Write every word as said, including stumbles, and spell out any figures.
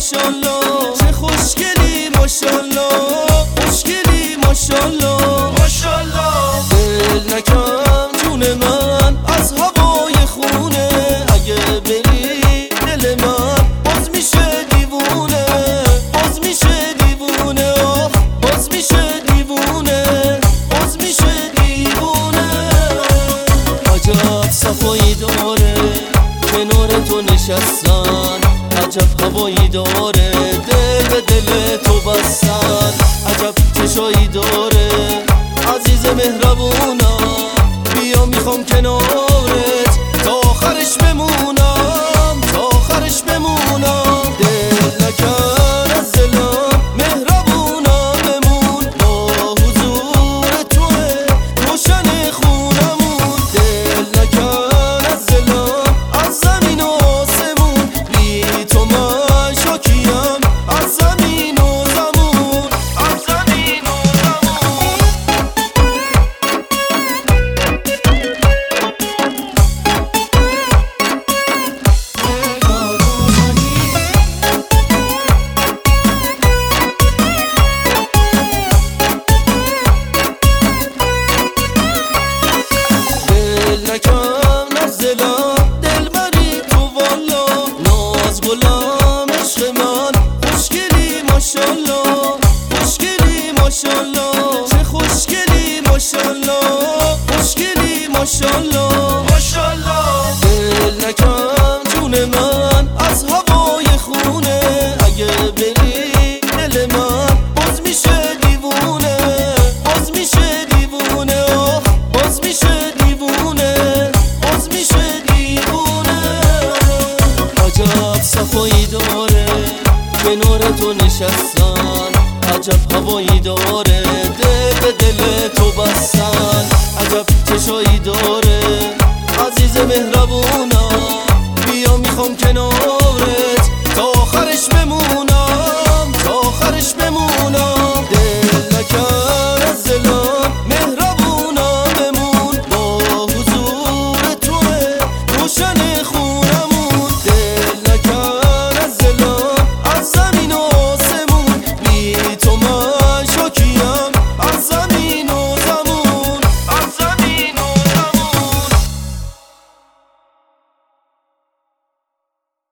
ماشالله چه خوشگلی ماشالله خوشگلی ماشالله ماشالله دل نکن جون من از هوای خونه اگه بری دل من باز میشه دیوونه باز میشه دیوونه باز میشه دیوونه باز میشه دیوونه عجب صفایی داره کنار تو نشستن عجب هوایی داره دل به دل تو بستن عجب چشایی داره عزیز مهربونم بیا میخوام کنارت تا آخرش بمونم تا آخرش بمونم دل نکن از دلم مهربونم بمون با حضور توه روشن خونمون دل نکن از دلم از زمین و آسمون بی تو من شاکیم از زمین و زمون از زمین و زمون دل نکن از دلم دل بری تو والا ناز غلام عشق من خوشگلی ماشالله خوشگلی ماشالله چه خوشگلی ماشالله خوشگلی ماشالله ماشالله دل نکن جون من از هوای خونه اگه بری دل من باز میشه دیوونه باز میشه دیوونه باز میشه دیوونه باز میشه دیوونه عجب صفایی داره کنار تو نشستن عجب هوایی داره دل به دل تو بستن عجب چشایی داره عزیز مهربونم بیا میخوام کنار